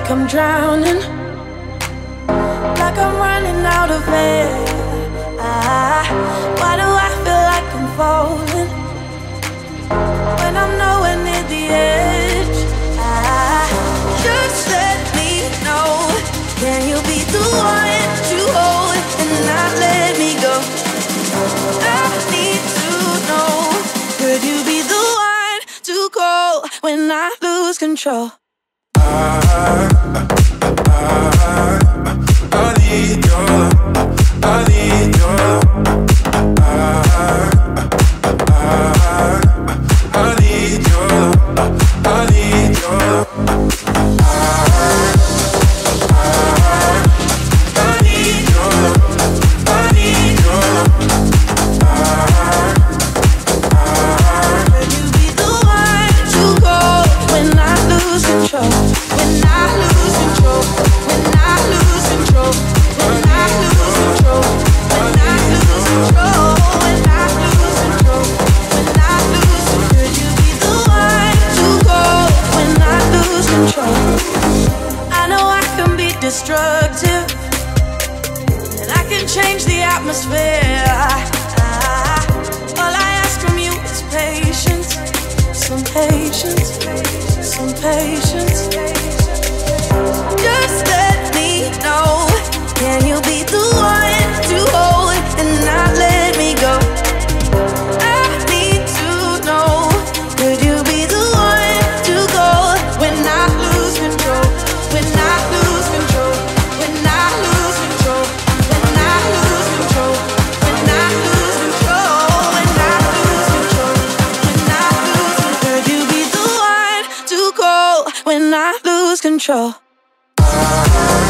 I'm drowning, like I'm running out of air. Why do I feel like I'm falling when I'm nowhere near the edge? Just let me know, can you be the one to hold and not let me go? I need to know, could you be the one to call when I lose control? I need your love. I need your love. I need your love. I need your love. I need your love. I need your love. Could you be the one to go when I lose control? When I lose control. When I lose control. When I lose control. When I lose control. When I lose control. When I lose control. Could you be the one to go when I lose control? I know I can be destructive, and I can change the atmosphere. All I ask from you is patience, some patience, some patience. Just let me know, can you be the one to hold and not let me go? I need to know, could you be the one to go when I lose control? When I lose control. When I lose control. When I lose control. When I lose control. When I lose control. When I lose control. Could you be the one to go when I lose control?